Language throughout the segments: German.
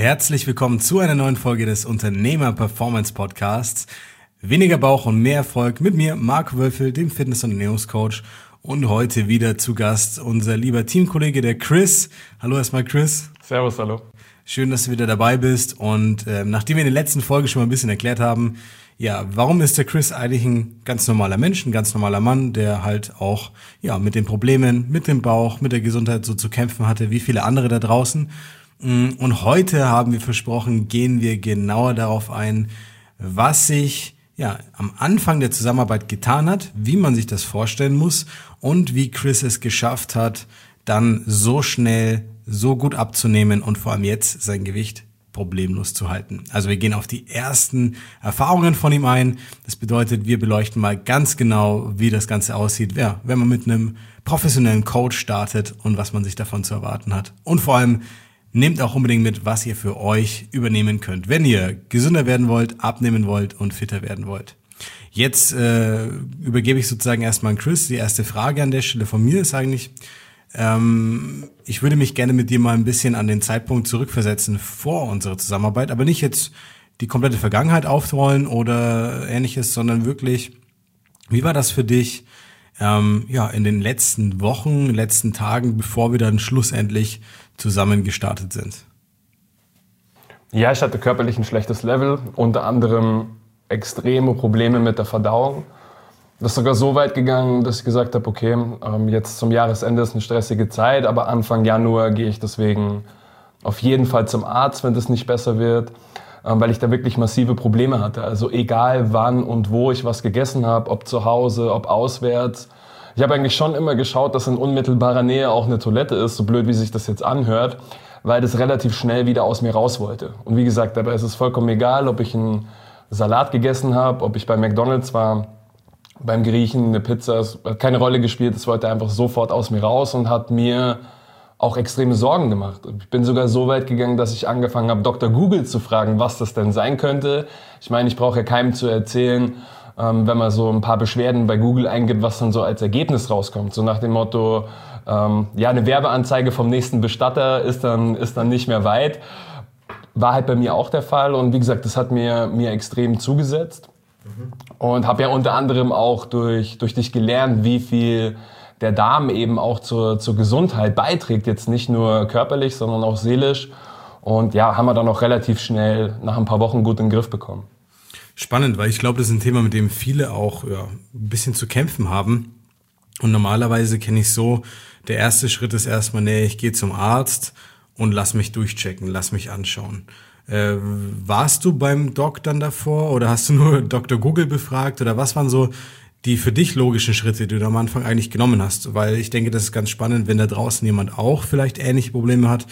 Herzlich willkommen zu einer neuen Folge des Unternehmer-Performance-Podcasts. Weniger Bauch und mehr Erfolg mit mir, Marc Wölfel, dem Fitness- und Ernährungscoach. Und heute wieder zu Gast unser lieber Teamkollege, der Chris. Hallo erstmal, Chris. Servus, hallo. Schön, dass du wieder dabei bist. Und nachdem wir in der letzten Folge schon mal ein bisschen erklärt haben, ja, warum ist der Chris eigentlich ein ganz normaler Mensch, ein ganz normaler Mann, der halt auch mit den Problemen, mit dem Bauch, mit der Gesundheit so zu kämpfen hatte, wie viele andere da draußen. Und heute haben wir versprochen, gehen wir genauer darauf ein, was sich am Anfang der Zusammenarbeit getan hat, wie man sich das vorstellen muss und wie Chris es geschafft hat, dann so schnell, so gut abzunehmen und vor allem jetzt sein Gewicht problemlos zu halten. Also wir gehen auf die ersten Erfahrungen von ihm ein. Das bedeutet, wir beleuchten mal ganz genau, wie das Ganze aussieht, wenn man mit einem professionellen Coach startet und was man sich davon zu erwarten hat. Und vor allem nehmt auch unbedingt mit, was ihr für euch übernehmen könnt, wenn ihr gesünder werden wollt, abnehmen wollt und fitter werden wollt. Jetzt übergebe ich sozusagen erstmal an Chris. Die erste Frage an der Stelle von mir ist eigentlich, ich würde mich gerne mit dir mal ein bisschen an den Zeitpunkt zurückversetzen vor unserer Zusammenarbeit, aber nicht jetzt die komplette Vergangenheit aufrollen oder ähnliches, sondern wirklich, wie war das für dich in den letzten Wochen, letzten Tagen, bevor wir dann schlussendlich zusammen gestartet sind? Ja, ich hatte körperlich ein schlechtes Level, unter anderem extreme Probleme mit der Verdauung. Das ist sogar so weit gegangen, dass ich gesagt habe, okay, jetzt zum Jahresende ist eine stressige Zeit, aber Anfang Januar gehe ich deswegen auf jeden Fall zum Arzt, wenn das nicht besser wird, weil ich da wirklich massive Probleme hatte. Also egal wann und wo ich was gegessen habe, ob zu Hause, ob auswärts. Ich habe eigentlich schon immer geschaut, dass in unmittelbarer Nähe auch eine Toilette ist, so blöd wie sich das jetzt anhört, weil das relativ schnell wieder aus mir raus wollte. Und wie gesagt, dabei ist es vollkommen egal, ob ich einen Salat gegessen habe, ob ich bei McDonald's war, beim Griechen, eine Pizza, es hat keine Rolle gespielt, es wollte einfach sofort aus mir raus und hat mir auch extreme Sorgen gemacht. Ich bin sogar so weit gegangen, dass ich angefangen habe, Dr. Google zu fragen, was das denn sein könnte. Ich meine, ich brauche ja keinem zu erzählen, wenn man so ein paar Beschwerden bei Google eingibt, was dann so als Ergebnis rauskommt. So nach dem Motto, eine Werbeanzeige vom nächsten Bestatter ist dann nicht mehr weit. War halt bei mir auch der Fall und wie gesagt, das hat mir extrem zugesetzt. Und habe ja unter anderem auch durch dich gelernt, wie viel der Darm eben auch zur Gesundheit beiträgt. Jetzt nicht nur körperlich, sondern auch seelisch. Und ja, haben wir dann auch relativ schnell nach ein paar Wochen gut in den Griff bekommen. Spannend, weil ich glaube, das ist ein Thema, mit dem viele auch ein bisschen zu kämpfen haben. Und normalerweise kenne ich so, der erste Schritt ist erstmal, ich gehe zum Arzt und lass mich durchchecken, lass mich anschauen. Warst du beim Doc dann davor oder hast du nur Dr. Google befragt oder was waren so die für dich logischen Schritte, die du am Anfang eigentlich genommen hast? Weil ich denke, das ist ganz spannend, wenn da draußen jemand auch vielleicht ähnliche Probleme hat,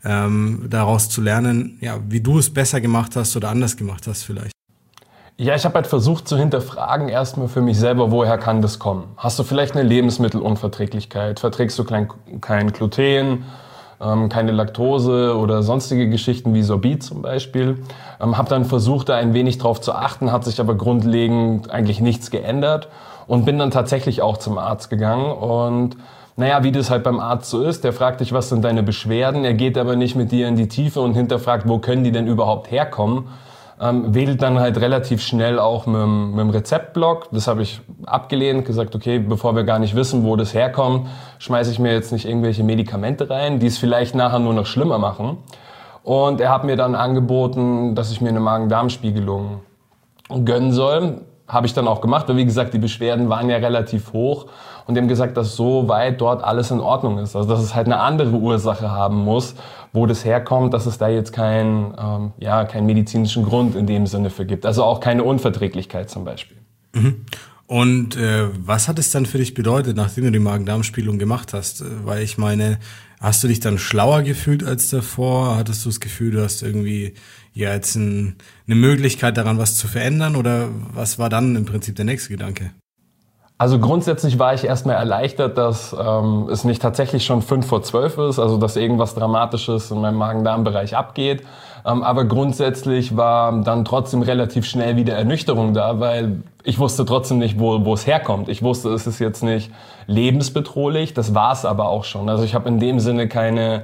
daraus zu lernen, wie du es besser gemacht hast oder anders gemacht hast vielleicht. Ja, ich habe halt versucht zu hinterfragen erstmal für mich selber, woher kann das kommen? Hast du vielleicht eine Lebensmittelunverträglichkeit? Verträgst du kein Gluten? Keine Laktose oder sonstige Geschichten wie Sorbit zum Beispiel. Habe dann versucht, da ein wenig drauf zu achten, hat sich aber grundlegend eigentlich nichts geändert und bin dann tatsächlich auch zum Arzt gegangen und wie das halt beim Arzt so ist, der fragt dich, was sind deine Beschwerden, er geht aber nicht mit dir in die Tiefe und hinterfragt, wo können die denn überhaupt herkommen. Wählt dann halt relativ schnell auch mit dem Rezeptblock. Das habe ich abgelehnt, gesagt, okay, bevor wir gar nicht wissen, wo das herkommt, schmeiße ich mir jetzt nicht irgendwelche Medikamente rein, die es vielleicht nachher nur noch schlimmer machen. Und er hat mir dann angeboten, dass ich mir eine Magen-Darm-Spiegelung gönnen soll. Habe ich dann auch gemacht, weil wie gesagt, die Beschwerden waren ja relativ hoch. Und die haben gesagt, dass so weit dort alles in Ordnung ist. Also dass es halt eine andere Ursache haben muss, wo das herkommt, dass es da jetzt keinen medizinischen Grund in dem Sinne für gibt. Also auch keine Unverträglichkeit zum Beispiel. Mhm. Und was hat es dann für dich bedeutet, nachdem du die Magen-Darm-Spiegelung gemacht hast? Weil ich meine, hast du dich dann schlauer gefühlt als davor? Hattest du das Gefühl, du hast irgendwie jetzt eine Möglichkeit daran, was zu verändern? Oder was war dann im Prinzip der nächste Gedanke? Also grundsätzlich war ich erstmal erleichtert, dass es nicht tatsächlich schon 11:55 ist, also dass irgendwas Dramatisches in meinem Magen-Darm-Bereich abgeht. Aber grundsätzlich war dann trotzdem relativ schnell wieder Ernüchterung da, weil ich wusste trotzdem nicht, wo es herkommt. Ich wusste, es ist jetzt nicht lebensbedrohlich, das war es aber auch schon. Also ich habe in dem Sinne keine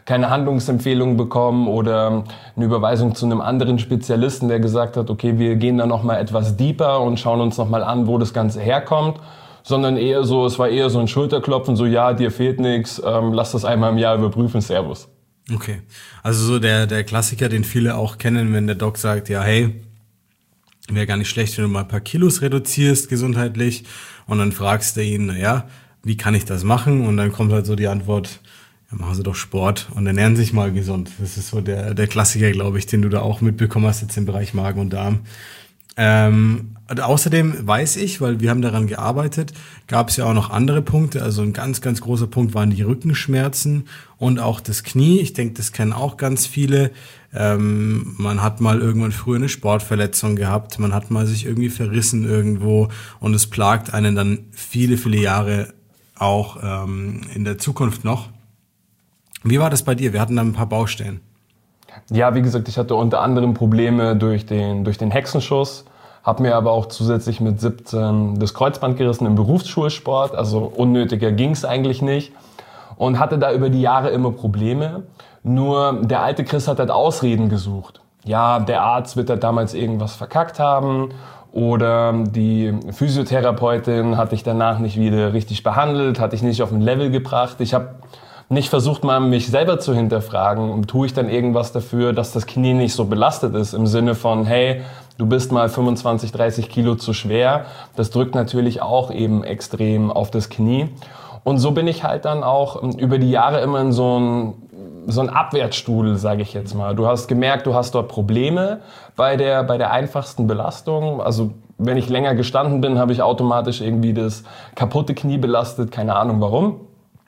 keine Handlungsempfehlung bekommen oder eine Überweisung zu einem anderen Spezialisten, der gesagt hat, okay, wir gehen da nochmal etwas deeper und schauen uns nochmal an, wo das Ganze herkommt. Sondern eher so, es war eher so ein Schulterklopfen, so ja, dir fehlt nichts, lass das einmal im Jahr überprüfen, Servus. Okay, also so der Klassiker, den viele auch kennen, wenn der Doc sagt, ja hey, wäre gar nicht schlecht, wenn du mal ein paar Kilos reduzierst gesundheitlich und dann fragst du ihn, naja, wie kann ich das machen? Und dann kommt halt so die Antwort, ja, machen Sie doch Sport und ernähren sich mal gesund. Das ist so der Klassiker, glaube ich, den du da auch mitbekommen hast jetzt im Bereich Magen und Darm. Außerdem weiß ich, weil wir haben daran gearbeitet, gab es ja auch noch andere Punkte. Also ein ganz, ganz großer Punkt waren die Rückenschmerzen und auch das Knie. Ich denke, das kennen auch ganz viele. Man hat mal irgendwann früher eine Sportverletzung gehabt, man hat mal sich irgendwie verrissen irgendwo und es plagt einen dann viele, viele Jahre auch in der Zukunft noch. Wie war das bei dir? Wir hatten da ein paar Baustellen. Ja, wie gesagt, ich hatte unter anderem Probleme durch den Hexenschuss, habe mir aber auch zusätzlich mit 17 das Kreuzband gerissen im Berufsschulsport, also unnötiger ging's eigentlich nicht und hatte da über die Jahre immer Probleme. Nur der alte Chris hat halt Ausreden gesucht. Ja, der Arzt wird da damals irgendwas verkackt haben oder die Physiotherapeutin hat dich danach nicht wieder richtig behandelt, hat dich nicht auf ein Level gebracht. Ich habe nicht versucht, mal mich selber zu hinterfragen, tue ich dann irgendwas dafür, dass das Knie nicht so belastet ist, im Sinne von, hey, du bist mal 25, 30 Kilo zu schwer. Das drückt natürlich auch eben extrem auf das Knie. Und so bin ich halt dann auch über die Jahre immer in so ein Abwärtsstuhl, sage ich jetzt mal. Du hast gemerkt, du hast dort Probleme bei der einfachsten Belastung. Also wenn ich länger gestanden bin, habe ich automatisch irgendwie das kaputte Knie belastet, keine Ahnung warum.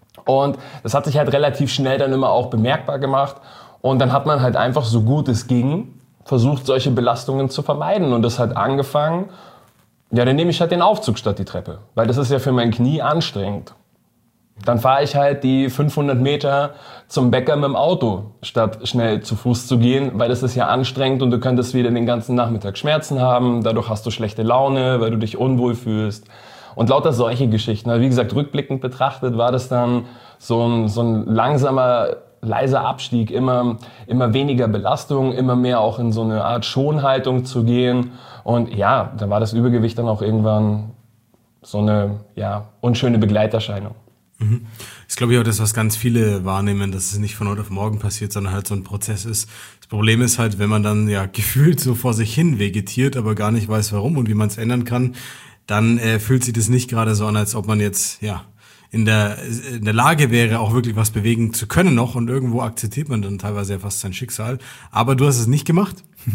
Und das hat sich halt relativ schnell dann immer auch bemerkbar gemacht. Und dann hat man halt einfach so gut es ging versucht, solche Belastungen zu vermeiden. Und das hat angefangen, ja, dann nehme ich halt den Aufzug statt die Treppe. Weil das ist ja für mein Knie anstrengend. Dann fahre ich halt die 500 Meter zum Bäcker mit dem Auto, statt schnell zu Fuß zu gehen, weil das ist ja anstrengend und du könntest wieder den ganzen Nachmittag Schmerzen haben. Dadurch hast du schlechte Laune, weil du dich unwohl fühlst. Und lauter solche Geschichten. Also wie gesagt, rückblickend betrachtet war das dann so ein langsamer, leiser Abstieg, immer weniger Belastung, immer mehr auch in so eine Art Schonhaltung zu gehen. Und ja, da war das Übergewicht dann auch irgendwann so eine unschöne Begleiterscheinung. Mhm. Das ist, glaube ich, auch das, was ganz viele wahrnehmen, dass es nicht von heute auf morgen passiert, sondern halt so ein Prozess ist. Das Problem ist halt, wenn man dann ja gefühlt so vor sich hin vegetiert, aber gar nicht weiß, warum und wie man es ändern kann, dann fühlt sich das nicht gerade so an, als ob man jetzt in der Lage wäre, auch wirklich was bewegen zu können noch, und irgendwo akzeptiert man dann teilweise ja fast sein Schicksal. Aber du hast es nicht gemacht.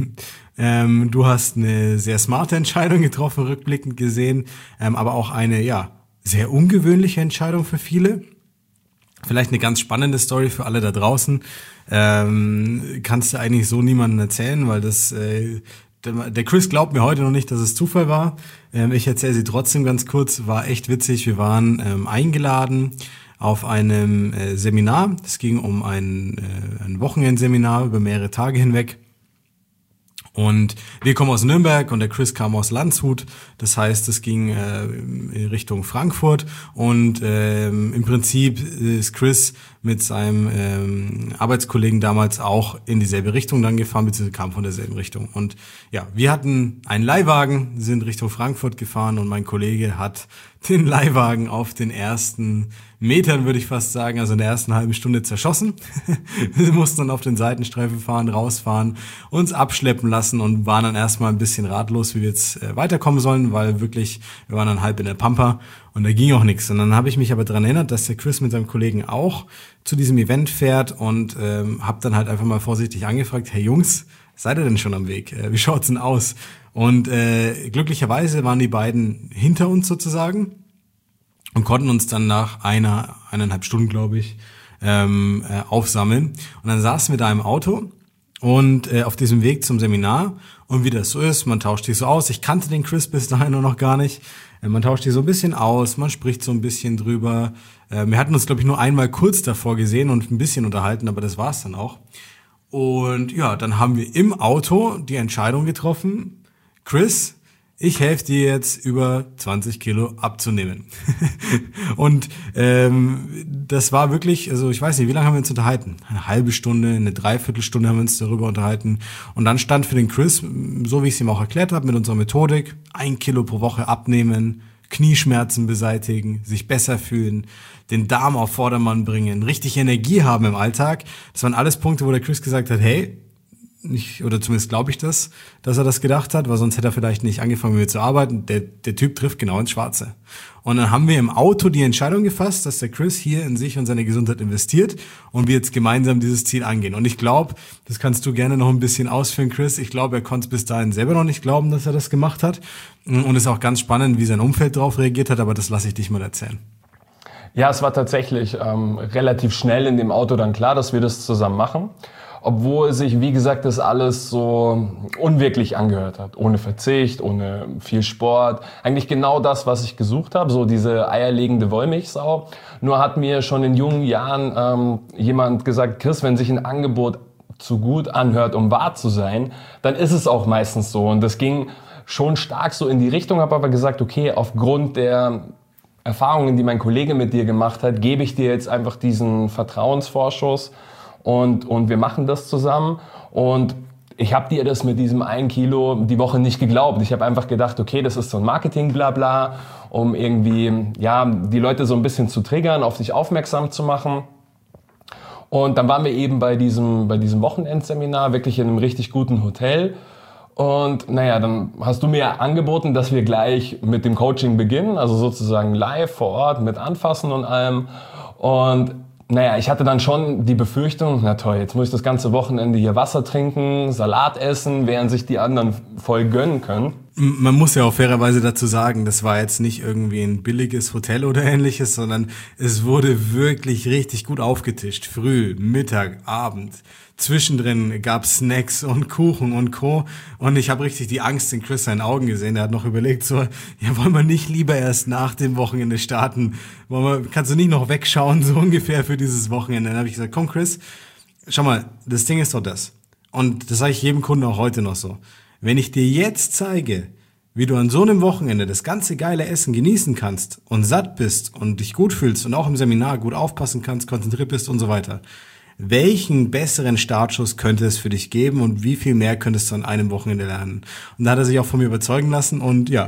Du hast eine sehr smarte Entscheidung getroffen, rückblickend gesehen, aber auch eine sehr ungewöhnliche Entscheidung für viele. Vielleicht eine ganz spannende Story für alle da draußen. Kannst du eigentlich so niemandem erzählen, weil der Chris glaubt mir heute noch nicht, dass es Zufall war. Ich erzähle sie trotzdem ganz kurz. War echt witzig. Wir waren eingeladen auf einem Seminar. Es ging um ein Wochenendseminar über mehrere Tage hinweg. Und wir kommen aus Nürnberg und der Chris kam aus Landshut. Das heißt, es ging in Richtung Frankfurt. Und im Prinzip ist Chris mit seinem Arbeitskollegen damals auch in dieselbe Richtung dann gefahren, beziehungsweise kam von derselben Richtung. Und ja, wir hatten einen Leihwagen, sind Richtung Frankfurt gefahren und mein Kollege hat den Leihwagen auf den ersten Metern, würde ich fast sagen, also in der ersten halben Stunde zerschossen. Wir mussten dann auf den Seitenstreifen fahren, rausfahren, uns abschleppen lassen und waren dann erstmal ein bisschen ratlos, wie wir jetzt weiterkommen sollen, weil wirklich, wir waren dann halb in der Pampa und da ging auch nichts. Und dann habe ich mich aber daran erinnert, dass der Chris mit seinem Kollegen auch zu diesem Event fährt und habe dann halt einfach mal vorsichtig angefragt, hey Jungs, seid ihr denn schon am Weg? Wie schaut's denn aus? Und glücklicherweise waren die beiden hinter uns sozusagen und konnten uns dann nach 1,5 Stunden, glaube ich, aufsammeln. Und dann saßen wir da im Auto und auf diesem Weg zum Seminar. Und wie das so ist, man tauscht sich so aus. Ich kannte den Chris bis dahin noch gar nicht. Man tauscht sich so ein bisschen aus, man spricht so ein bisschen drüber. Wir hatten uns, glaube ich, nur einmal kurz davor gesehen und ein bisschen unterhalten, aber das war's dann auch. Und ja, dann haben wir im Auto die Entscheidung getroffen, Chris, ich helfe dir jetzt über 20 Kilo abzunehmen. Und das war wirklich, also ich weiß nicht, wie lange haben wir uns unterhalten? Eine halbe Stunde, eine Dreiviertelstunde haben wir uns darüber unterhalten. Und dann stand für den Chris, so wie ich es ihm auch erklärt habe, mit unserer Methodik, 1 Kilo pro Woche abnehmen, Knieschmerzen beseitigen, sich besser fühlen, den Darm auf Vordermann bringen, richtig Energie haben im Alltag. Das waren alles Punkte, wo der Chris gesagt hat, hey, oder zumindest glaube ich das, dass er das gedacht hat, weil sonst hätte er vielleicht nicht angefangen mit mir zu arbeiten. Der Typ trifft genau ins Schwarze. Und dann haben wir im Auto die Entscheidung gefasst, dass der Chris hier in sich und seine Gesundheit investiert und wir jetzt gemeinsam dieses Ziel angehen. Und ich glaube, das kannst du gerne noch ein bisschen ausführen, Chris. Ich glaube, er konnte es bis dahin selber noch nicht glauben, dass er das gemacht hat. Und es ist auch ganz spannend, wie sein Umfeld darauf reagiert hat, aber das lasse ich dich mal erzählen. Ja, es war tatsächlich relativ schnell in dem Auto dann klar, dass wir das zusammen machen. Obwohl sich, wie gesagt, das alles so unwirklich angehört hat. Ohne Verzicht, ohne viel Sport. Eigentlich genau das, was ich gesucht habe, so diese eierlegende Wollmilchsau. Nur hat mir schon in jungen Jahren jemand gesagt, Chris, wenn sich ein Angebot zu gut anhört, um wahr zu sein, dann ist es auch meistens so. Und das ging schon stark so in die Richtung, habe aber gesagt, okay, aufgrund der Erfahrungen, die mein Kollege mit dir gemacht hat, gebe ich dir jetzt einfach diesen Vertrauensvorschuss. Und wir machen das zusammen und ich habe dir das mit diesem 1 Kilo die Woche nicht geglaubt. Ich habe einfach gedacht, okay, das ist so ein Marketing-Blabla, um irgendwie ja die Leute so ein bisschen zu triggern, auf sich aufmerksam zu machen. Und dann waren wir eben bei diesem Wochenendseminar, wirklich in einem richtig guten Hotel. Und naja, dann hast du mir angeboten, dass wir gleich mit dem Coaching beginnen, also sozusagen live vor Ort mit Anfassen und allem. Und naja, ich hatte dann schon die Befürchtung, na toll, jetzt muss ich das ganze Wochenende hier Wasser trinken, Salat essen, während sich die anderen voll gönnen können. Man muss ja auch fairerweise dazu sagen, das war jetzt nicht irgendwie ein billiges Hotel oder ähnliches, sondern es wurde wirklich richtig gut aufgetischt. Früh, Mittag, Abend. Zwischendrin gab's Snacks und Kuchen und Co. Und ich habe richtig die Angst in Chris seinen Augen gesehen. Er hat noch überlegt so, ja, wollen wir nicht lieber erst nach dem Wochenende starten? Kannst du nicht noch wegschauen, so ungefähr für dieses Wochenende? Dann habe ich gesagt, komm Chris, schau mal, das Ding ist doch das. Und das sage ich jedem Kunden auch heute noch so. Wenn ich dir jetzt zeige, wie du an so einem Wochenende das ganze geile Essen genießen kannst und satt bist und dich gut fühlst und auch im Seminar gut aufpassen kannst, konzentriert bist und so weiter, welchen besseren Startschuss könnte es für dich geben und wie viel mehr könntest du an einem Wochenende lernen? Und da hat er sich auch von mir überzeugen lassen und ja,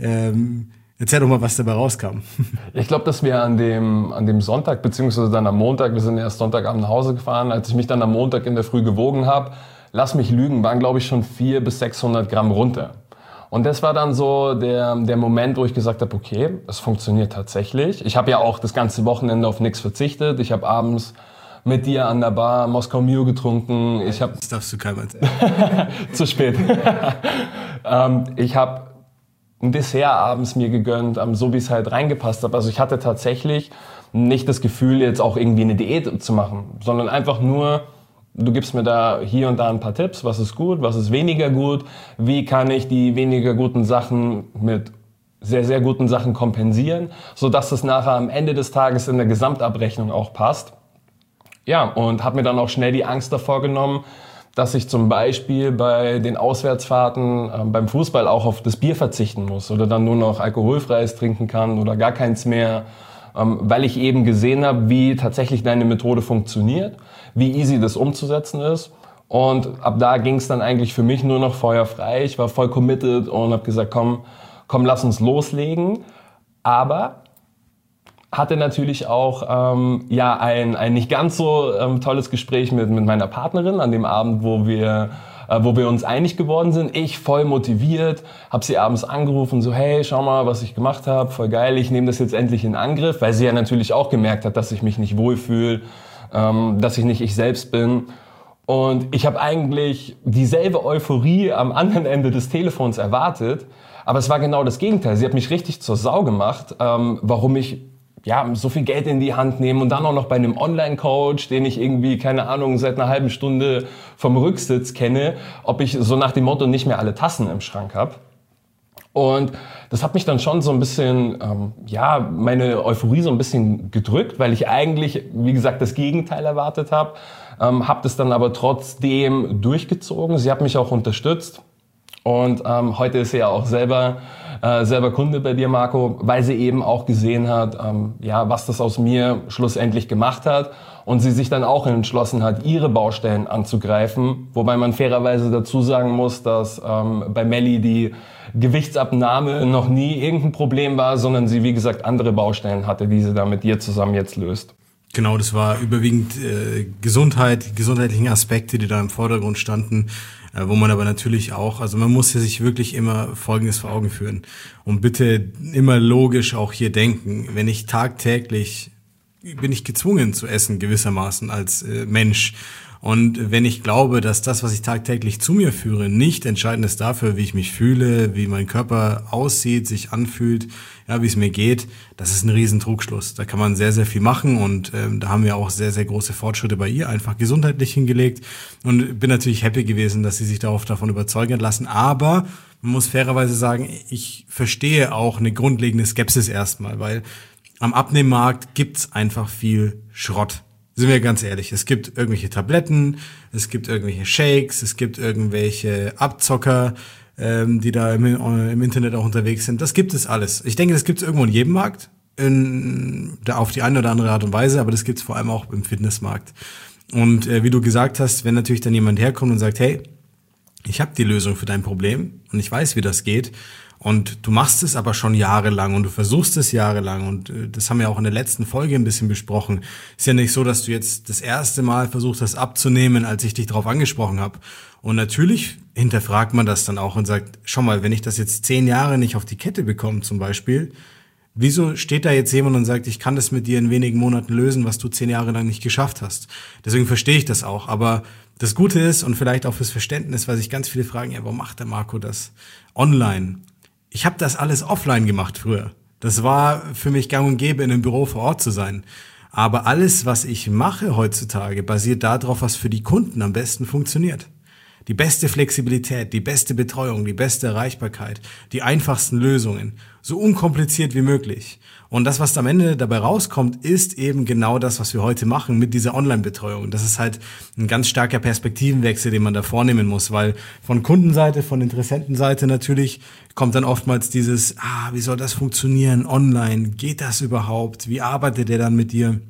erzähl doch mal, was dabei rauskam. Ich glaube, dass wir an dem Sonntag, beziehungsweise dann am Montag, wir sind erst Sonntagabend nach Hause gefahren, als ich mich dann am Montag in der Früh gewogen habe, lass mich lügen, waren glaube ich schon 400 bis 600 Gramm runter. Und das war dann so der Moment, wo ich gesagt habe, okay, es funktioniert tatsächlich. Ich habe ja auch das ganze Wochenende auf nichts verzichtet. Ich habe abends mit dir an der Bar Moskau Mule getrunken. Das darfst du keinem erzählen. Zu spät. Ich habe ein Dessert abends mir gegönnt, so wie es halt reingepasst hat. Also ich hatte tatsächlich nicht das Gefühl, jetzt auch irgendwie eine Diät zu machen, sondern einfach nur, du gibst mir da hier und da ein paar Tipps, was ist gut, was ist weniger gut, wie kann ich die weniger guten Sachen mit sehr, sehr guten Sachen kompensieren, sodass es nachher am Ende des Tages in der Gesamtabrechnung auch passt. Ja, und habe mir dann auch schnell die Angst davor genommen, dass ich zum Beispiel bei den Auswärtsfahrten beim Fußball auch auf das Bier verzichten muss oder dann nur noch alkoholfreies trinken kann oder gar keins mehr, weil ich eben gesehen habe, wie tatsächlich deine Methode funktioniert, wie easy das umzusetzen ist. Und ab da ging es dann eigentlich für mich nur noch feuerfrei. Ich war voll committed und habe gesagt, komm, lass uns loslegen. Aber hatte natürlich auch ein nicht ganz so tolles Gespräch mit meiner Partnerin an dem Abend, wo wir uns einig geworden sind. Ich voll motiviert, habe sie abends angerufen, so hey, schau mal, was ich gemacht habe, voll geil, ich nehme das jetzt endlich in Angriff, weil sie ja natürlich auch gemerkt hat, dass ich mich nicht wohlfühle, dass ich nicht ich selbst bin. Und ich habe eigentlich dieselbe Euphorie am anderen Ende des Telefons erwartet, aber es war genau das Gegenteil. Sie hat mich richtig zur Sau gemacht, warum ich so viel Geld in die Hand nehmen und dann auch noch bei einem Online-Coach, den ich irgendwie, keine Ahnung, seit einer halben Stunde vom Rücksitz kenne, ob ich so nach dem Motto nicht mehr alle Tassen im Schrank habe. Und das hat mich dann schon so ein bisschen, meine Euphorie so ein bisschen gedrückt, weil ich eigentlich, wie gesagt, das Gegenteil erwartet habe. Habe das dann aber trotzdem durchgezogen. Sie hat mich auch unterstützt. Und heute ist sie ja auch selber Kunde bei dir, Marco, weil sie eben auch gesehen hat, was das aus mir schlussendlich gemacht hat und sie sich dann auch entschlossen hat, ihre Baustellen anzugreifen. Wobei man fairerweise dazu sagen muss, dass bei Melli die Gewichtsabnahme noch nie irgendein Problem war, sondern sie, wie gesagt, andere Baustellen hatte, die sie da mit dir zusammen jetzt löst. Genau, das war überwiegend gesundheitlichen Aspekte, die da im Vordergrund standen, wo man aber natürlich auch, also man muss ja sich wirklich immer Folgendes vor Augen führen und bitte immer logisch auch hier denken. Wenn ich tagtäglich, bin ich gezwungen zu essen gewissermaßen als Mensch. Und wenn ich glaube, dass das, was ich tagtäglich zu mir führe, nicht entscheidend ist dafür, wie ich mich fühle, wie mein Körper aussieht, sich anfühlt, ja, wie es mir geht, das ist ein riesen Trugschluss. Da kann man sehr, sehr viel machen und da haben wir auch sehr, sehr große Fortschritte bei ihr einfach gesundheitlich hingelegt und bin natürlich happy gewesen, dass sie sich davon überzeugen hat lassen. Aber man muss fairerweise sagen, ich verstehe auch eine grundlegende Skepsis erstmal, weil am Abnehmmarkt gibt's einfach viel Schrott. Sind wir ganz ehrlich, es gibt irgendwelche Tabletten, es gibt irgendwelche Shakes, es gibt irgendwelche Abzocker, die da im Internet auch unterwegs sind. Das gibt es alles. Ich denke, das gibt es irgendwo in jedem Markt, auf die eine oder andere Art und Weise, aber das gibt es vor allem auch im Fitnessmarkt. Und wie du gesagt hast, wenn natürlich dann jemand herkommt und sagt, hey, ich habe die Lösung für dein Problem und ich weiß, wie das geht, und du machst es aber schon jahrelang und du versuchst es jahrelang und das haben wir auch in der letzten Folge ein bisschen besprochen. Ist ja nicht so, dass du jetzt das erste Mal versucht hast abzunehmen, als ich dich darauf angesprochen habe. Und natürlich hinterfragt man das dann auch und sagt, schau mal, wenn ich das jetzt 10 Jahre nicht auf die Kette bekomme zum Beispiel, wieso steht da jetzt jemand und sagt, ich kann das mit dir in wenigen Monaten lösen, was du 10 Jahre lang nicht geschafft hast? Deswegen verstehe ich das auch. Aber das Gute ist und vielleicht auch fürs Verständnis, weil sich ganz viele fragen, ja, warum macht der Marco das online? Ich habe das alles offline gemacht früher. Das war für mich gang und gäbe, in einem Büro vor Ort zu sein. Aber alles, was ich mache heutzutage, basiert darauf, was für die Kunden am besten funktioniert. Die beste Flexibilität, die beste Betreuung, die beste Erreichbarkeit, die einfachsten Lösungen, so unkompliziert wie möglich. Und das, was am Ende dabei rauskommt, ist eben genau das, was wir heute machen mit dieser Online-Betreuung. Das ist halt ein ganz starker Perspektivenwechsel, den man da vornehmen muss, weil von Kundenseite, von Interessentenseite natürlich kommt dann oftmals dieses, wie soll das funktionieren online? Geht das überhaupt? Wie arbeitet der dann mit dir?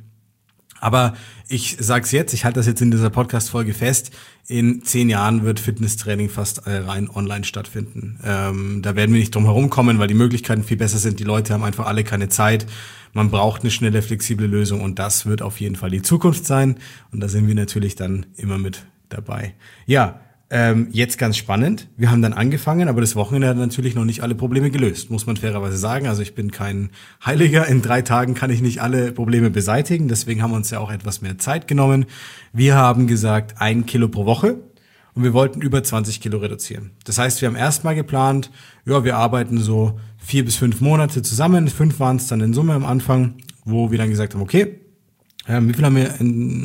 Aber ich sag's jetzt, ich halte das jetzt in dieser Podcast-Folge fest, in 10 Jahren wird Fitnesstraining fast rein online stattfinden. Da werden wir nicht drum herum kommen, weil die Möglichkeiten viel besser sind. Die Leute haben einfach alle keine Zeit. Man braucht eine schnelle, flexible Lösung und das wird auf jeden Fall die Zukunft sein. Und da sind wir natürlich dann immer mit dabei. Ja, jetzt ganz spannend. Wir haben dann angefangen, aber das Wochenende hat natürlich noch nicht alle Probleme gelöst, muss man fairerweise sagen. Also ich bin kein Heiliger. In 3 Tagen kann ich nicht alle Probleme beseitigen. Deswegen haben wir uns ja auch etwas mehr Zeit genommen. Wir haben gesagt, 1 Kilo pro Woche und wir wollten über 20 Kilo reduzieren. Das heißt, wir haben erstmal geplant, ja, wir arbeiten so 4 bis 5 Monate zusammen. 5 waren es dann in Summe am Anfang, wo wir dann gesagt haben, okay, wie viel haben wir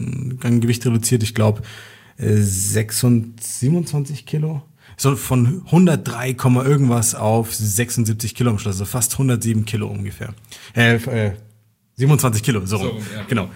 an Gewicht reduziert? Ich glaube, 27 Kilo. So von 103, irgendwas auf 76 Kilo am Schluss, also fast 107 Kilo ungefähr. 27 Kilo, so rum. Ja. Genau.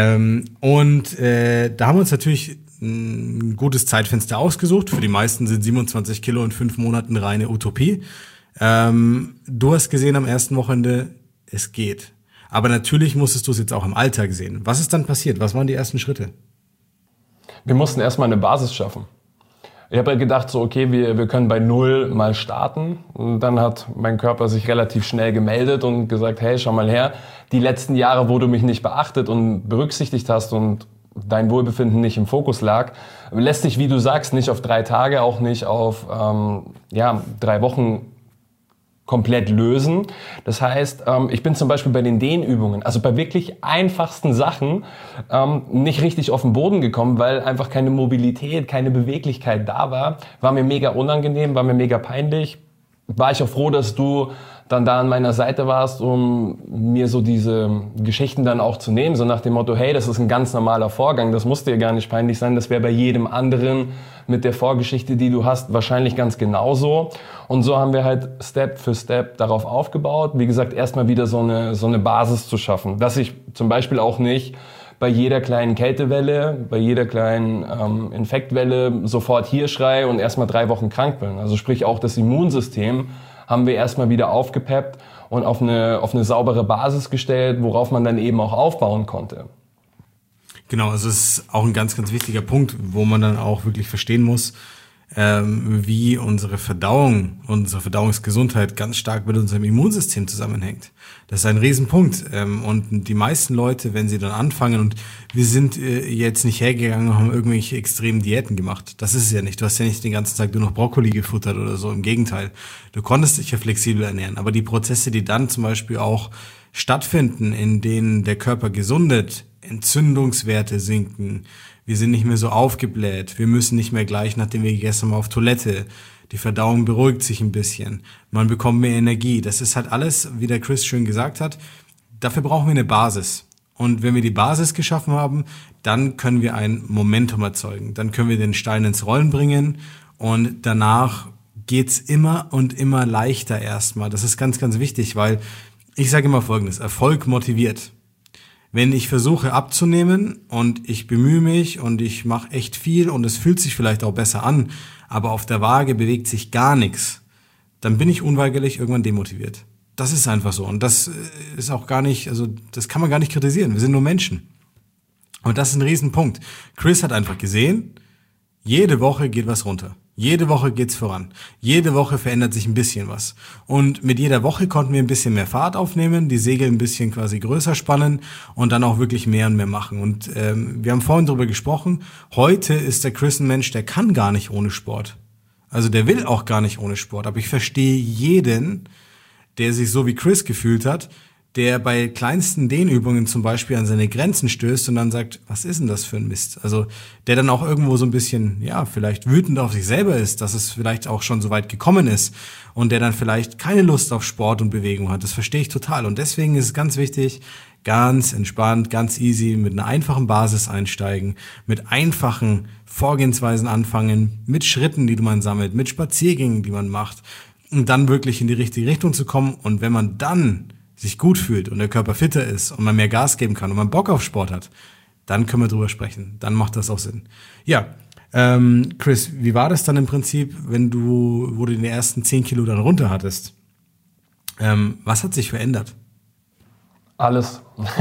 Da haben wir uns natürlich ein gutes Zeitfenster ausgesucht. Für die meisten sind 27 Kilo in 5 Monaten reine Utopie. Du hast gesehen am ersten Wochenende, es geht. Aber natürlich musstest du es jetzt auch im Alltag sehen. Was ist dann passiert? Was waren die ersten Schritte? Wir mussten erstmal eine Basis schaffen. Ich habe gedacht, so okay, wir können bei 0 mal starten. Und dann hat mein Körper sich relativ schnell gemeldet und gesagt, hey, schau mal her, die letzten Jahre, wo du mich nicht beachtet und berücksichtigt hast und dein Wohlbefinden nicht im Fokus lag, lässt sich, wie du sagst, nicht auf 3 Tage, auch nicht auf 3 Wochen komplett lösen. Das heißt, ich bin zum Beispiel bei den Dehnübungen, also bei wirklich einfachsten Sachen, nicht richtig auf den Boden gekommen, weil einfach keine Mobilität, keine Beweglichkeit da war. War mir mega unangenehm, war mir mega peinlich. War ich auch froh, dass du dann da an meiner Seite warst, um mir so diese Geschichten dann auch zu nehmen, so nach dem Motto, hey, das ist ein ganz normaler Vorgang, das muss dir gar nicht peinlich sein, das wäre bei jedem anderen mit der Vorgeschichte, die du hast, wahrscheinlich ganz genauso. Und so haben wir halt Step für Step darauf aufgebaut, wie gesagt, erstmal wieder so eine Basis zu schaffen, dass ich zum Beispiel auch nicht bei jeder kleinen Kältewelle, bei jeder kleinen Infektwelle sofort Hirschrei und erstmal 3 Wochen krank bin. Also sprich auch das Immunsystem haben wir erstmal wieder aufgepeppt und auf eine saubere Basis gestellt, worauf man dann eben auch aufbauen konnte. Genau, also es ist auch ein ganz, ganz wichtiger Punkt, wo man dann auch wirklich verstehen muss, wie unsere Verdauung, unsere Verdauungsgesundheit ganz stark mit unserem Immunsystem zusammenhängt. Das ist ein Riesenpunkt. Und die meisten Leute, wenn sie dann anfangen, und wir sind jetzt nicht hergegangen und haben irgendwelche extremen Diäten gemacht. Das ist es ja nicht. Du hast ja nicht den ganzen Tag nur noch Brokkoli gefuttert oder so. Im Gegenteil. Du konntest dich ja flexibel ernähren. Aber die Prozesse, die dann zum Beispiel auch stattfinden, in denen der Körper gesundet, Entzündungswerte sinken, wir sind nicht mehr so aufgebläht, wir müssen nicht mehr gleich, nachdem wir gegessen haben, auf Toilette, die Verdauung beruhigt sich ein bisschen, man bekommt mehr Energie. Das ist halt alles, wie der Chris schön gesagt hat, dafür brauchen wir eine Basis. Und wenn wir die Basis geschaffen haben, dann können wir ein Momentum erzeugen, dann können wir den Stein ins Rollen bringen und danach geht's immer und immer leichter erstmal. Das ist ganz, ganz wichtig, weil ich sage immer Folgendes: Erfolg motiviert. Wenn ich versuche abzunehmen und ich bemühe mich und ich mache echt viel und es fühlt sich vielleicht auch besser an, aber auf der Waage bewegt sich gar nichts, dann bin ich unweigerlich irgendwann demotiviert. Das ist einfach so und das ist auch gar nicht, also das kann man gar nicht kritisieren. Wir sind nur Menschen. Und das ist ein Riesenpunkt. Chris hat einfach gesehen, jede Woche geht was runter. Jede Woche geht's voran. Jede Woche verändert sich ein bisschen was. Und mit jeder Woche konnten wir ein bisschen mehr Fahrt aufnehmen, die Segel ein bisschen quasi größer spannen und dann auch wirklich mehr und mehr machen. Und wir haben vorhin darüber gesprochen, heute ist der Chris ein Mensch, der kann gar nicht ohne Sport. Also der will auch gar nicht ohne Sport. Aber ich verstehe jeden, der sich so wie Chris gefühlt hat, der bei kleinsten Dehnübungen zum Beispiel an seine Grenzen stößt und dann sagt, was ist denn das für ein Mist? Also der dann auch irgendwo so ein bisschen, ja, vielleicht wütend auf sich selber ist, dass es vielleicht auch schon so weit gekommen ist und der dann vielleicht keine Lust auf Sport und Bewegung hat. Das verstehe ich total. Und deswegen ist es ganz wichtig, ganz entspannt, ganz easy, mit einer einfachen Basis einsteigen, mit einfachen Vorgehensweisen anfangen, mit Schritten, die man sammelt, mit Spaziergängen, die man macht und dann wirklich in die richtige Richtung zu kommen. Und wenn man dann sich gut fühlt und der Körper fitter ist und man mehr Gas geben kann und man Bock auf Sport hat, dann können wir drüber sprechen. Dann macht das auch Sinn. Ja, Chris, wie war das dann im Prinzip, wo du die ersten 10 Kilo dann runter hattest? Was hat sich verändert? Alles.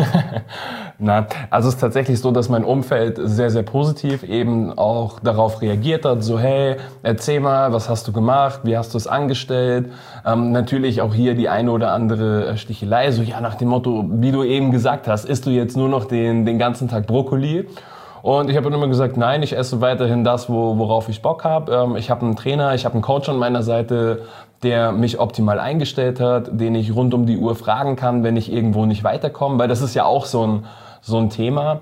Na, also es ist tatsächlich so, dass mein Umfeld sehr, sehr positiv eben auch darauf reagiert hat. So, hey, erzähl mal, was hast du gemacht? Wie hast du es angestellt? Natürlich auch hier die eine oder andere Stichelei. So, ja, nach dem Motto, wie du eben gesagt hast, isst du jetzt nur noch den ganzen Tag Brokkoli? Und ich habe immer gesagt, nein, ich esse weiterhin das, worauf ich Bock habe. Ich habe einen Trainer, ich habe einen Coach an meiner Seite, der mich optimal eingestellt hat, den ich rund um die Uhr fragen kann, wenn ich irgendwo nicht weiterkomme. Weil das ist ja auch so ein Thema.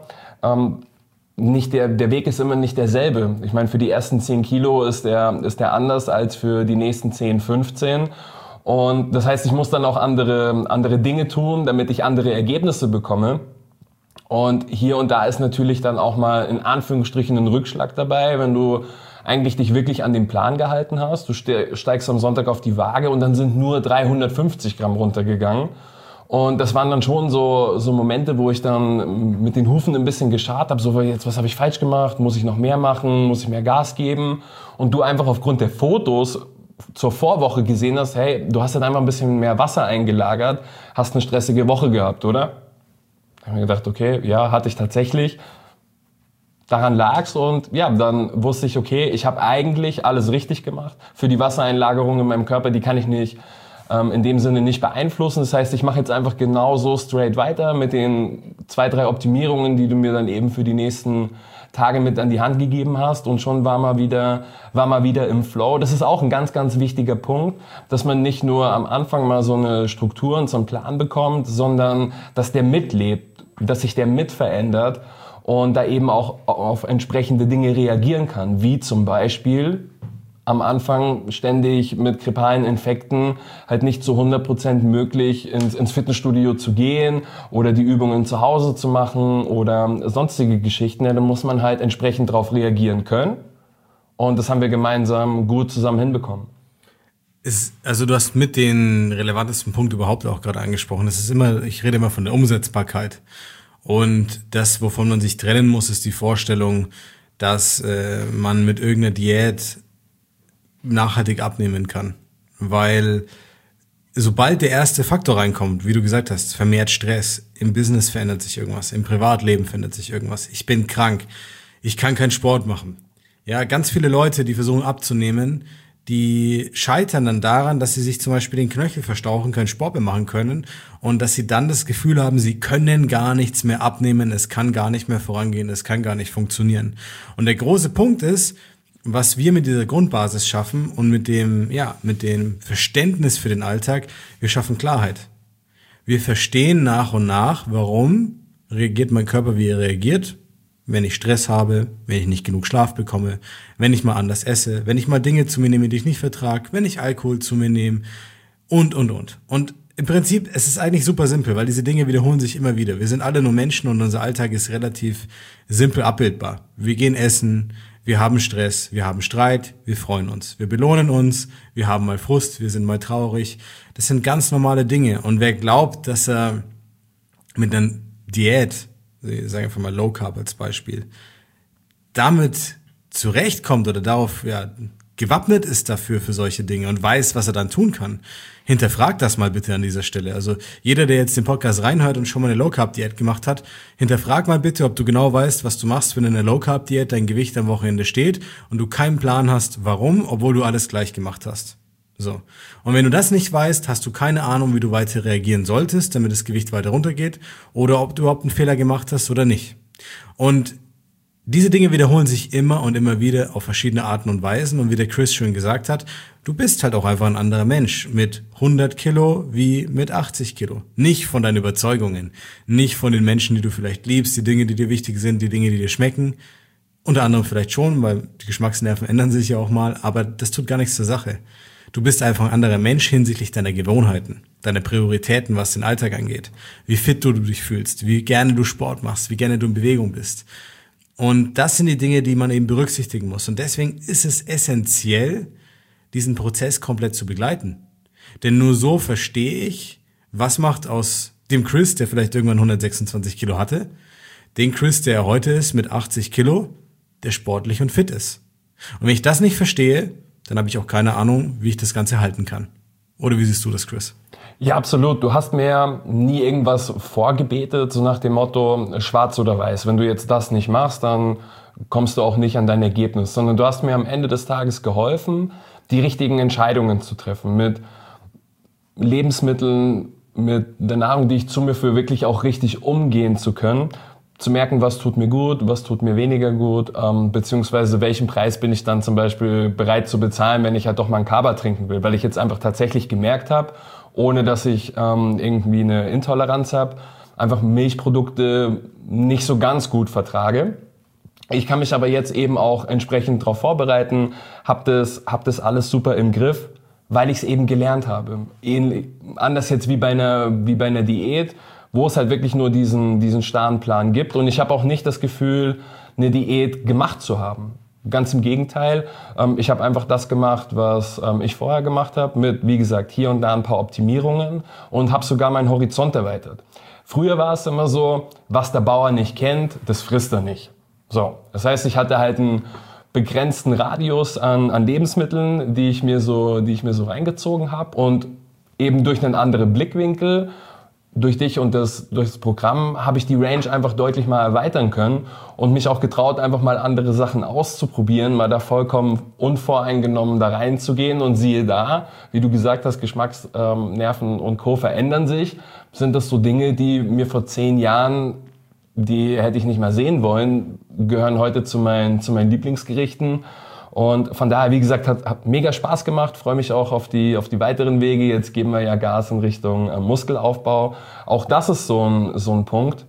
Der Weg ist immer nicht derselbe. Ich meine, für die ersten 10 Kilo ist der anders als für die nächsten 10, 15. Und das heißt, ich muss dann auch andere Dinge tun, damit ich andere Ergebnisse bekomme. Und hier und da ist natürlich dann auch mal in Anführungsstrichen ein Rückschlag dabei, wenn du eigentlich dich wirklich an den Plan gehalten hast. Du steigst am Sonntag auf die Waage und dann sind nur 350 Gramm runtergegangen. Und das waren dann schon so Momente, wo ich dann mit den Hufen ein bisschen geschart habe. So, jetzt, was habe ich falsch gemacht? Muss ich noch mehr machen? Muss ich mehr Gas geben? Und du einfach aufgrund der Fotos zur Vorwoche gesehen hast, hey, du hast dann einfach ein bisschen mehr Wasser eingelagert, hast eine stressige Woche gehabt, oder? Da habe ich mir gedacht, okay, ja, hatte ich tatsächlich. Daran lag's und ja, dann wusste ich, okay, ich habe eigentlich alles richtig gemacht. Für die Wassereinlagerung in meinem Körper, die kann ich nicht in dem Sinne nicht beeinflussen. Das heißt, ich mache jetzt einfach genauso straight weiter mit den 2, 3 Optimierungen, die du mir dann eben für die nächsten Tage mit an die Hand gegeben hast und schon war mal wieder im Flow. Das ist auch ein ganz, ganz wichtiger Punkt, dass man nicht nur am Anfang mal so eine Struktur und so einen Plan bekommt, sondern dass der mitlebt, dass sich der mit verändert und da eben auch auf entsprechende Dinge reagieren kann, wie zum Beispiel am Anfang ständig mit grippalen Infekten halt nicht zu 100% möglich ins Fitnessstudio zu gehen oder die Übungen zu Hause zu machen oder sonstige Geschichten. Ja, da muss man halt entsprechend darauf reagieren können und das haben wir gemeinsam gut zusammen hinbekommen. Also du hast mit den relevantesten Punkt überhaupt auch gerade angesprochen. Ich rede immer von der Umsetzbarkeit. Und das, wovon man sich trennen muss, ist die Vorstellung, dass man mit irgendeiner Diät nachhaltig abnehmen kann. Weil sobald der erste Faktor reinkommt, wie du gesagt hast, vermehrt Stress, im Business verändert sich irgendwas, im Privatleben verändert sich irgendwas, ich bin krank, ich kann keinen Sport machen. Ja, ganz viele Leute, die versuchen abzunehmen, die scheitern dann daran, dass sie sich zum Beispiel den Knöchel verstauchen, keinen Sport mehr machen können und dass sie dann das Gefühl haben, sie können gar nichts mehr abnehmen, es kann gar nicht mehr vorangehen, es kann gar nicht funktionieren. Und der große Punkt ist, was wir mit dieser Grundbasis schaffen und mit dem Verständnis für den Alltag, wir schaffen Klarheit. Wir verstehen nach und nach, warum reagiert mein Körper, wie er reagiert, wenn ich Stress habe, wenn ich nicht genug Schlaf bekomme, wenn ich mal anders esse, wenn ich mal Dinge zu mir nehme, die ich nicht vertrage, wenn ich Alkohol zu mir nehme und. Und im Prinzip, es ist eigentlich super simpel, weil diese Dinge wiederholen sich immer wieder. Wir sind alle nur Menschen und unser Alltag ist relativ simpel abbildbar. Wir gehen essen, wir haben Stress, wir haben Streit, wir freuen uns, wir belohnen uns, wir haben mal Frust, wir sind mal traurig. Das sind ganz normale Dinge. Und wer glaubt, dass er mit einer Diät, ich sage einfach mal Low Carb als Beispiel, damit zurechtkommt oder darauf gewappnet ist dafür für solche Dinge und weiß, was er dann tun kann, hinterfragt das mal bitte an dieser Stelle. Also jeder, der jetzt den Podcast reinhört und schon mal eine Low Carb Diät gemacht hat, hinterfrag mal bitte, ob du genau weißt, was du machst, wenn in einer Low Carb Diät dein Gewicht am Wochenende steht und du keinen Plan hast, warum, obwohl du alles gleich gemacht hast. So. Und wenn du das nicht weißt, hast du keine Ahnung, wie du weiter reagieren solltest, damit das Gewicht weiter runtergeht oder ob du überhaupt einen Fehler gemacht hast oder nicht. Und diese Dinge wiederholen sich immer und immer wieder auf verschiedene Arten und Weisen. Und wie der Chris schon gesagt hat, du bist halt auch einfach ein anderer Mensch mit 100 Kilo wie mit 80 Kilo. Nicht von deinen Überzeugungen, nicht von den Menschen, die du vielleicht liebst, die Dinge, die dir wichtig sind, die Dinge, die dir schmecken. Unter anderem vielleicht schon, weil die Geschmacksnerven ändern sich ja auch mal, aber das tut gar nichts zur Sache. Du bist einfach ein anderer Mensch hinsichtlich deiner Gewohnheiten, deiner Prioritäten, was den Alltag angeht, wie fit du dich fühlst, wie gerne du Sport machst, wie gerne du in Bewegung bist. Und das sind die Dinge, die man eben berücksichtigen muss. Und deswegen ist es essentiell, diesen Prozess komplett zu begleiten. Denn nur so verstehe ich, was macht aus dem Chris, der vielleicht irgendwann 126 Kilo hatte, den Chris, der heute ist mit 80 Kilo, der sportlich und fit ist. Und wenn ich das nicht verstehe, dann habe ich auch keine Ahnung, wie ich das Ganze halten kann. Oder wie siehst du das, Chris? Ja, absolut. Du hast mir nie irgendwas vorgebetet, so nach dem Motto schwarz oder weiß. Wenn du jetzt das nicht machst, dann kommst du auch nicht an dein Ergebnis. Sondern du hast mir am Ende des Tages geholfen, die richtigen Entscheidungen zu treffen. Mit Lebensmitteln, mit der Nahrung, die ich zu mir führe, wirklich auch richtig umgehen zu können. Zu merken, was tut mir gut, was tut mir weniger gut, beziehungsweise welchen Preis bin ich dann zum Beispiel bereit zu bezahlen, wenn ich halt doch mal einen Kaba trinken will. Weil ich jetzt einfach tatsächlich gemerkt habe, ohne dass ich irgendwie eine Intoleranz habe, einfach Milchprodukte nicht so ganz gut vertrage. Ich kann mich aber jetzt eben auch entsprechend darauf vorbereiten, hab das alles super im Griff, weil ich es eben gelernt habe. Anders jetzt wie bei einer Diät, wo es halt wirklich nur diesen starren Plan gibt. Und ich habe auch nicht das Gefühl, eine Diät gemacht zu haben. Ganz im Gegenteil. Ich habe einfach das gemacht, was ich vorher gemacht habe, mit, wie gesagt, hier und da ein paar Optimierungen und habe sogar meinen Horizont erweitert. Früher war es immer so, was der Bauer nicht kennt, das frisst er nicht. So, das heißt, ich hatte halt einen begrenzten Radius an Lebensmitteln, die ich mir so reingezogen habe und eben durch einen anderen Blickwinkel, durch dich und durch das Programm habe ich die Range einfach deutlich mal erweitern können und mich auch getraut, einfach mal andere Sachen auszuprobieren, mal da vollkommen unvoreingenommen da reinzugehen und siehe da, wie du gesagt hast, Geschmacksnerven und Co. verändern sich, sind das so Dinge, die mir vor 10 Jahren, die hätte ich nicht mehr sehen wollen, gehören heute zu meinen Lieblingsgerichten. Und von daher, wie gesagt, hat mega Spaß gemacht, freue mich auch auf die weiteren Wege. Jetzt geben wir ja Gas in Richtung Muskelaufbau. Auch das ist so ein Punkt,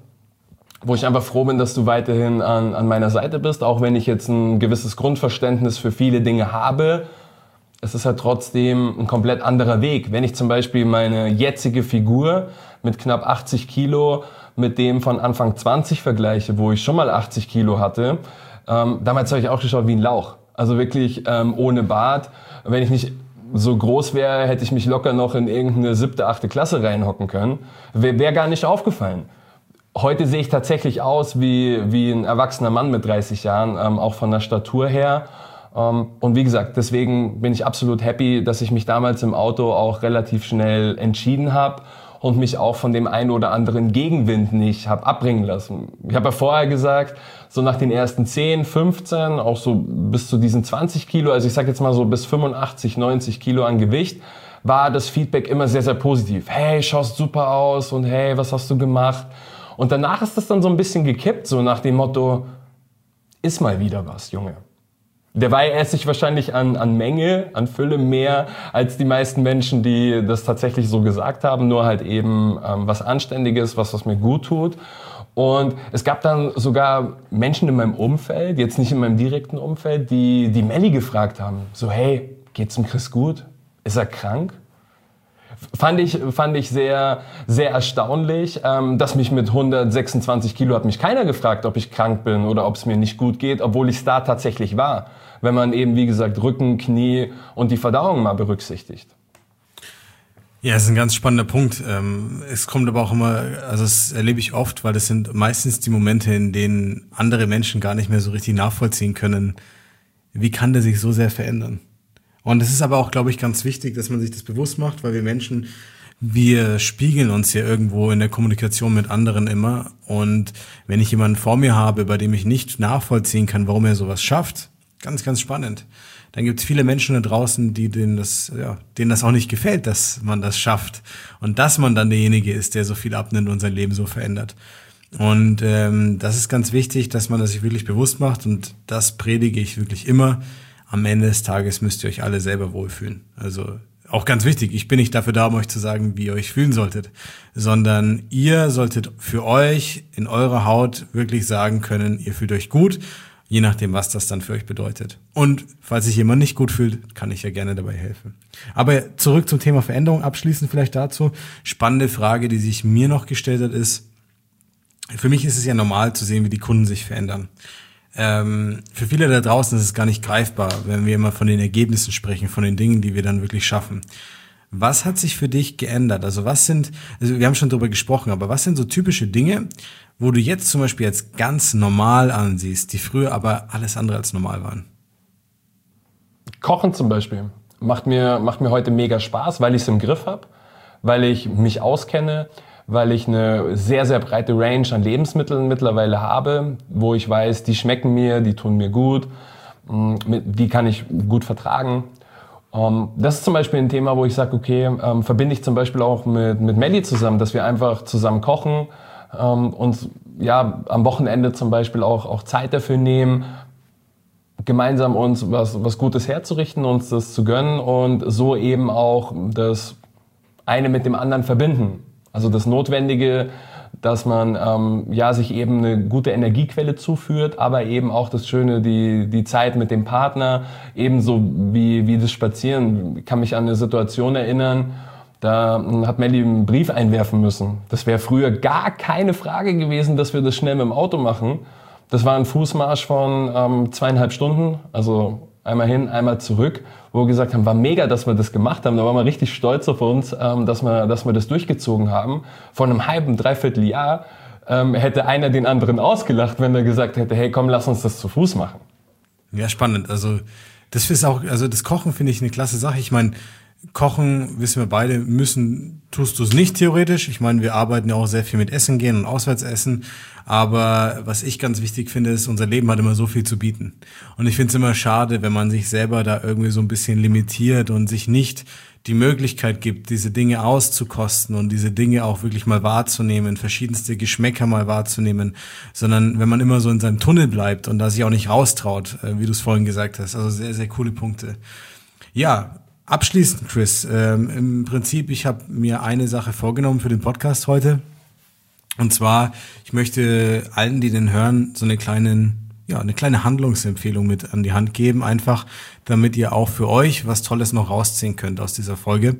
wo ich einfach froh bin, dass du weiterhin an meiner Seite bist, auch wenn ich jetzt ein gewisses Grundverständnis für viele Dinge habe. Es ist halt trotzdem ein komplett anderer Weg. Wenn ich zum Beispiel meine jetzige Figur mit knapp 80 Kilo mit dem von Anfang 20 vergleiche, wo ich schon mal 80 Kilo hatte, damals habe ich auch geschaut wie ein Lauch. Also wirklich ohne Bart. Wenn ich nicht so groß wäre, hätte ich mich locker noch in irgendeine 7., 8. Klasse reinhocken können. Wäre gar nicht aufgefallen. Heute sehe ich tatsächlich aus wie ein erwachsener Mann mit 30 Jahren, auch von der Statur her. Und wie gesagt, deswegen bin ich absolut happy, dass ich mich damals im Auto auch relativ schnell entschieden habe und mich auch von dem einen oder anderen Gegenwind nicht habe abbringen lassen. Ich habe ja vorher gesagt, so nach den ersten 10, 15, auch so bis zu diesen 20 Kilo, also ich sage jetzt mal so bis 85, 90 Kilo an Gewicht, war das Feedback immer sehr, sehr positiv. Hey, schaust super aus und hey, was hast du gemacht? Und danach ist das dann so ein bisschen gekippt, so nach dem Motto, iss mal wieder was, Junge. Dabei esse ich wahrscheinlich an Menge, an Fülle mehr als die meisten Menschen, die das tatsächlich so gesagt haben, nur halt eben was Anständiges, was mir gut tut. Und es gab dann sogar Menschen in meinem Umfeld, jetzt nicht in meinem direkten Umfeld, die Melli gefragt haben, so hey, geht's dem Chris gut? Ist er krank? Fand ich sehr, sehr erstaunlich, dass mich mit 126 Kilo hat mich keiner gefragt, ob ich krank bin oder ob es mir nicht gut geht, obwohl ich es da tatsächlich war. Wenn man eben, wie gesagt, Rücken, Knie und die Verdauung mal berücksichtigt. Ja, das ist ein ganz spannender Punkt. Es kommt aber auch immer, also das erlebe ich oft, weil das sind meistens die Momente, in denen andere Menschen gar nicht mehr so richtig nachvollziehen können, wie kann der sich so sehr verändern. Und es ist aber auch, glaube ich, ganz wichtig, dass man sich das bewusst macht, weil wir Menschen, wir spiegeln uns ja irgendwo in der Kommunikation mit anderen immer. Und wenn ich jemanden vor mir habe, bei dem ich nicht nachvollziehen kann, warum er sowas schafft, ganz, ganz spannend. Dann gibt es viele Menschen da draußen, denen das auch nicht gefällt, dass man das schafft. Und dass man dann derjenige ist, der so viel abnimmt und sein Leben so verändert. Und das ist ganz wichtig, dass man das sich wirklich bewusst macht. Und das predige ich wirklich immer. Am Ende des Tages müsst ihr euch alle selber wohlfühlen. Also auch ganz wichtig, ich bin nicht dafür da, um euch zu sagen, wie ihr euch fühlen solltet, sondern ihr solltet für euch in eurer Haut wirklich sagen können, ihr fühlt euch gut, je nachdem, was das dann für euch bedeutet. Und falls sich jemand nicht gut fühlt, kann ich ja gerne dabei helfen. Aber zurück zum Thema Veränderung, abschließend vielleicht dazu. Spannende Frage, die sich mir noch gestellt hat, ist, für mich ist es ja normal zu sehen, wie die Kunden sich verändern. Für viele da draußen ist es gar nicht greifbar, wenn wir immer von den Ergebnissen sprechen, von den Dingen, die wir dann wirklich schaffen. Was hat sich für dich geändert? Also wir haben schon drüber gesprochen, aber was sind so typische Dinge, wo du jetzt zum Beispiel als ganz normal ansiehst, die früher aber alles andere als normal waren? Kochen zum Beispiel macht mir heute mega Spaß, weil ich es im Griff habe, weil ich mich auskenne, weil ich eine sehr, sehr breite Range an Lebensmitteln mittlerweile habe, wo ich weiß, die schmecken mir, die tun mir gut, die kann ich gut vertragen. Das ist zum Beispiel ein Thema, wo ich sage, okay, verbinde ich zum Beispiel auch mit Melli zusammen, dass wir einfach zusammen kochen, uns ja am Wochenende zum Beispiel auch Zeit dafür nehmen, gemeinsam uns was Gutes herzurichten, uns das zu gönnen und so eben auch das eine mit dem anderen verbinden. Also das Notwendige, dass man sich eben eine gute Energiequelle zuführt, aber eben auch das Schöne, die Zeit mit dem Partner, ebenso wie das Spazieren. Ich kann mich an eine Situation erinnern, da hat Melli einen Brief einwerfen müssen. Das wäre früher gar keine Frage gewesen, dass wir das schnell mit dem Auto machen. Das war ein Fußmarsch von 2,5 Stunden, also einmal hin, einmal zurück, wo wir gesagt haben, war mega, dass wir das gemacht haben. Da waren wir richtig stolz auf uns, dass wir das durchgezogen haben. Vor einem halben, dreiviertel Jahr hätte einer den anderen ausgelacht, wenn er gesagt hätte, hey, komm, lass uns das zu Fuß machen. Ja, spannend. Also das ist auch, also das Kochen finde ich eine klasse Sache. Ich meine, Kochen, wissen wir beide, tust du es nicht theoretisch. Ich meine, wir arbeiten ja auch sehr viel mit Essen gehen und Auswärtsessen. Aber was ich ganz wichtig finde, ist, unser Leben hat immer so viel zu bieten. Und ich finde es immer schade, wenn man sich selber da irgendwie so ein bisschen limitiert und sich nicht die Möglichkeit gibt, diese Dinge auszukosten und diese Dinge auch wirklich mal wahrzunehmen, verschiedenste Geschmäcker mal wahrzunehmen, sondern wenn man immer so in seinem Tunnel bleibt und da sich auch nicht raustraut, wie du es vorhin gesagt hast. Also sehr, sehr coole Punkte. Ja, abschließend, Chris, im Prinzip, ich habe mir eine Sache vorgenommen für den Podcast heute. Und zwar, ich möchte allen, die den hören, so eine kleine Handlungsempfehlung mit an die Hand geben, einfach, damit ihr auch für euch was Tolles noch rausziehen könnt aus dieser Folge.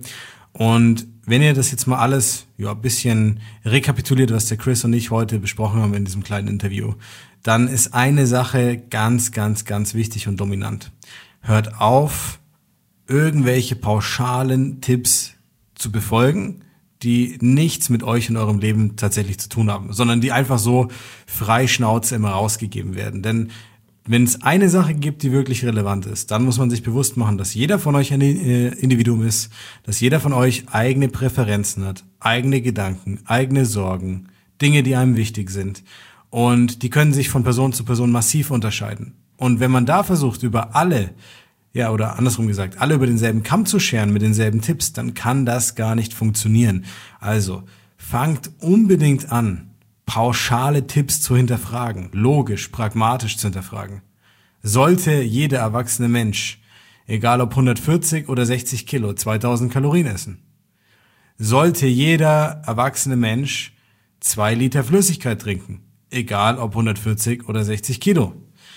Und wenn ihr das jetzt mal alles, ein bisschen rekapituliert, was der Chris und ich heute besprochen haben in diesem kleinen Interview, dann ist eine Sache ganz, ganz, ganz wichtig und dominant. Hört auf, irgendwelche pauschalen Tipps zu befolgen, die nichts mit euch in eurem Leben tatsächlich zu tun haben, sondern die einfach so frei Schnauze immer rausgegeben werden. Denn wenn es eine Sache gibt, die wirklich relevant ist, dann muss man sich bewusst machen, dass jeder von euch ein Individuum ist, dass jeder von euch eigene Präferenzen hat, eigene Gedanken, eigene Sorgen, Dinge, die einem wichtig sind. Und die können sich von Person zu Person massiv unterscheiden. Und wenn man da versucht, über alle, ja, oder andersrum gesagt, alle über denselben Kamm zu scheren mit denselben Tipps, dann kann das gar nicht funktionieren. Also, fangt unbedingt an, pauschale Tipps zu hinterfragen, logisch, pragmatisch zu hinterfragen. Sollte jeder erwachsene Mensch, egal ob 140 oder 60 Kilo, 2000 Kalorien essen? Sollte jeder erwachsene Mensch 2 Liter Flüssigkeit trinken, egal ob 140 oder 60 Kilo?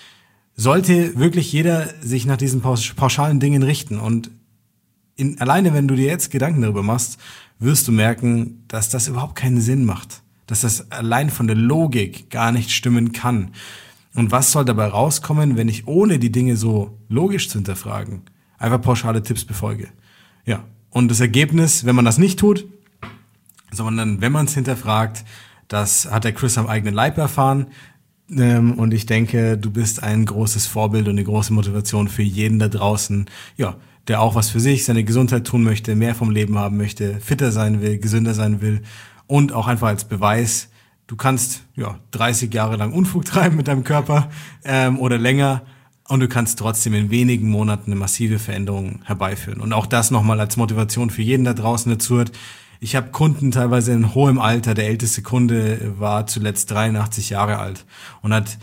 Sollte wirklich jeder sich nach diesen pauschalen Dingen richten und alleine wenn du dir jetzt Gedanken darüber machst, wirst du merken, dass das überhaupt keinen Sinn macht, dass das allein von der Logik gar nicht stimmen kann. Und was soll dabei rauskommen, wenn ich ohne die Dinge so logisch zu hinterfragen, einfach pauschale Tipps befolge? Ja, und das Ergebnis, wenn man das nicht tut, sondern wenn man es hinterfragt, das hat der Chris am eigenen Leib erfahren. Und ich denke, du bist ein großes Vorbild und eine große Motivation für jeden da draußen, ja, der auch was für sich, seine Gesundheit tun möchte, mehr vom Leben haben möchte, fitter sein will, gesünder sein will und auch einfach als Beweis, du kannst 30 Jahre lang Unfug treiben mit deinem Körper oder länger und du kannst trotzdem in wenigen Monaten eine massive Veränderung herbeiführen. Und auch das nochmal als Motivation für jeden da draußen, der zuhört. Ich habe Kunden teilweise in hohem Alter. Der älteste Kunde war zuletzt 83 Jahre alt und hat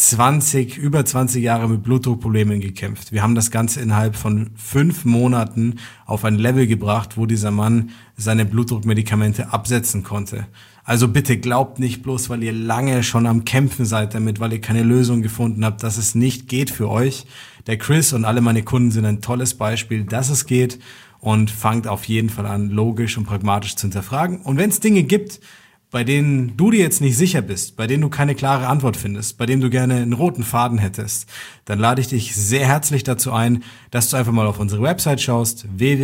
über 20 Jahre mit Blutdruckproblemen gekämpft. Wir haben das Ganze innerhalb von 5 Monaten auf ein Level gebracht, wo dieser Mann seine Blutdruckmedikamente absetzen konnte. Also bitte glaubt nicht bloß, weil ihr lange schon am Kämpfen seid damit, weil ihr keine Lösung gefunden habt, dass es nicht geht für euch. Der Chris und alle meine Kunden sind ein tolles Beispiel, dass es geht. Und fangt auf jeden Fall an, logisch und pragmatisch zu hinterfragen. Und wenn es Dinge gibt, bei denen du dir jetzt nicht sicher bist, bei denen du keine klare Antwort findest, bei denen du gerne einen roten Faden hättest, dann lade ich dich sehr herzlich dazu ein, dass du einfach mal auf unsere Website schaust,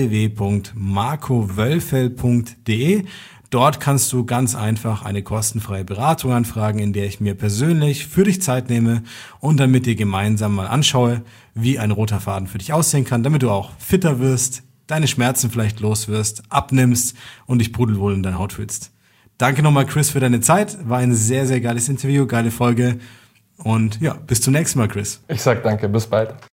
www.marcowölfel.de. Dort kannst du ganz einfach eine kostenfreie Beratung anfragen, in der ich mir persönlich für dich Zeit nehme und dann mit dir gemeinsam mal anschaue, wie ein roter Faden für dich aussehen kann, damit du auch fitter wirst, deine Schmerzen vielleicht los wirst, abnimmst und dich pudelwohl in deiner Haut fühlst. Danke nochmal, Chris, für deine Zeit. War ein sehr, sehr geiles Interview, geile Folge. Und ja, bis zum nächsten Mal, Chris. Ich sag danke, bis bald.